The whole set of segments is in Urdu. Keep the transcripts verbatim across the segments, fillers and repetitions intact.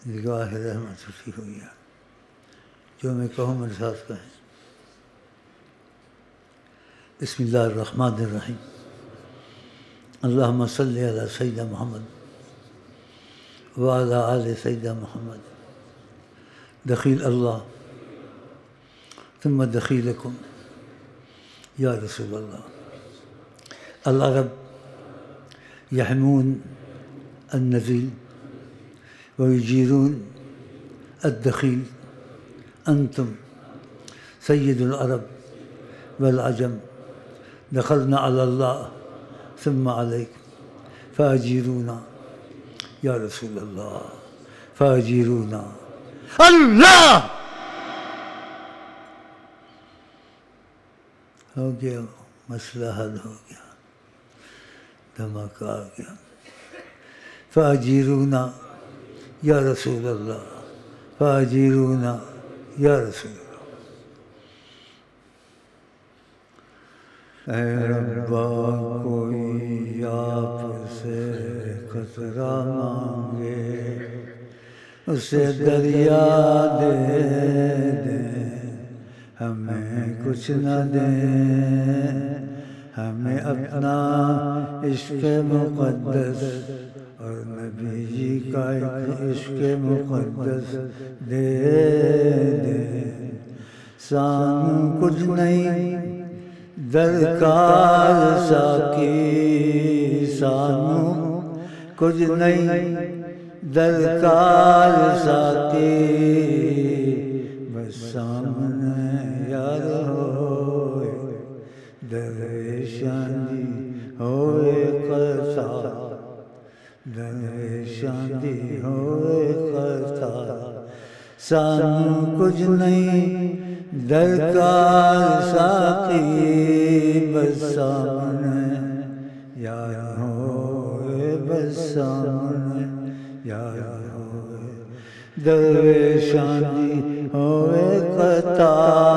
نگاہ رحمت اٹھی ہوئی ہے. جو میں کہوں میرے ساتھ کہیں. بسم اللہ الرحمن الرحیم. اللہم صلی علی سیدنا محمد وعلی آل سیدنا محمد. دخیل اللہ ثم دخیلکم یا رسول اللہ. العرب یحمون النزیل ویجیرون الدخیل. انتم سید العرب والعجم دخلنا علی اللہ ثم علیکم فاجیرونا یا رسول اللہ فاجیرونا. اللہ ہو گیا، مسئلہ حل ہو گیا، دھماکہ آ گیا. فاجیرونا یا رسول اللہ فاجیرونا یا رسول اللہ. اے ربا کوئی آپ سے خطرہ مانگے اسے دریا دے دے، ہمیں کچھ نہ دیں. ہمیں اپنا عشق مقدس اور نبی جی کا عشق مقدس دے دے. سان کچھ نہیں درکار ساقی، سانو کچھ نہیں درکار ساقی، بس سامنے یار ہوئے درویشاں دی ہوئے قطار، درویشاں دی ہوئے قطار. سانو کچھ نہیں درکار ساقی، بس سامنے یار ہوئے، بس سامنے یار ہوئے درویشاں دی ہوئے قطار،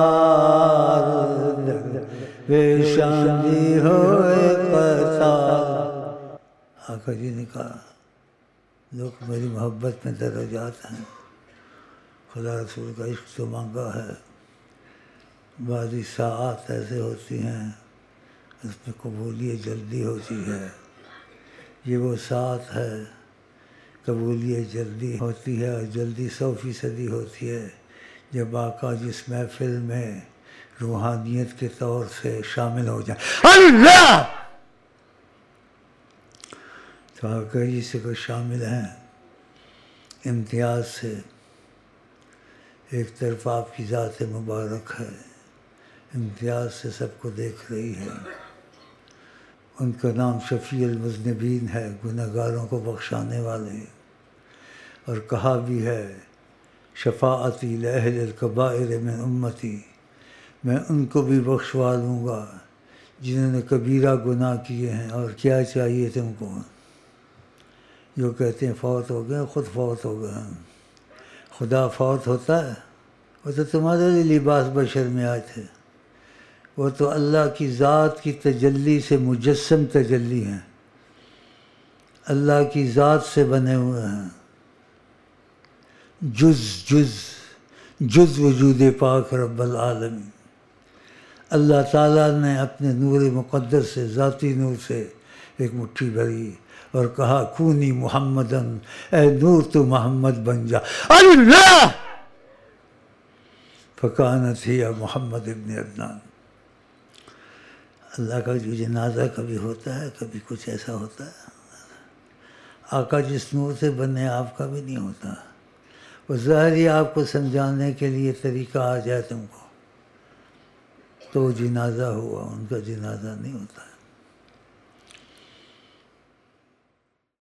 درویشاں دی ہوئے قطار. آقا جی نے کہا لوگ میری محبت میں درجات ہیں، خدا رسول کا عشق تو مانگا ہے. بعضی ساعات ایسے ہوتی ہیں اس میں قبولیت جلدی ہوتی ہے. یہ وہ ساعت ہے قبولیت جلدی ہوتی ہے، اور جلدی سو فیصدی ہوتی ہے جب آقا جس محفل میں روحانیت کے طور سے شامل ہو جائیں. اللہ تو آقا جی سے کوئی شامل ہیں امتیاز سے. ایک طرف آپ کی ذات مبارک ہے، امتیاز سے سب کو دیکھ رہی ہے. ان کا نام شفیع المذنبین ہے، گنہگاروں کو بخشانے والے. اور کہا بھی ہے شفاعتی لأہل الکبائر من امتی، میں ان کو بھی بخشوا لوں گا جنہوں نے کبیرہ گناہ کیے ہیں. اور کیا چاہیے تم کو؟ جو کہتے ہیں فوت ہو گئے، خود فوت ہو گئے ہیں. خدا فوت ہوتا ہے؟ وہ تو تمہارے لیے لباس بشر میں آئے تھے. وہ تو اللہ کی ذات کی تجلی سے مجسم تجلی ہیں، اللہ کی ذات سے بنے ہوئے ہیں. جز جز جز وجود پاک رب العالمین. اللہ تعالیٰ نے اپنے نور مقدس سے، ذاتی نور سے ایک مٹھی بھری اور کہا کونی محمدن، اے نور تو محمد بن جا. اللہ فکانت ہی محمد ابن عدنان. اللہ کا جو جنازہ کبھی ہوتا ہے، کبھی کچھ ایسا ہوتا ہے. آقا جس نور سے بنے آپ کا بھی نہیں ہوتا. وہ ظاہری آپ کو سمجھانے کے لیے طریقہ آ جائے تم کو تو جنازہ ہوا، ان کا جنازہ نہیں ہوتا ہے.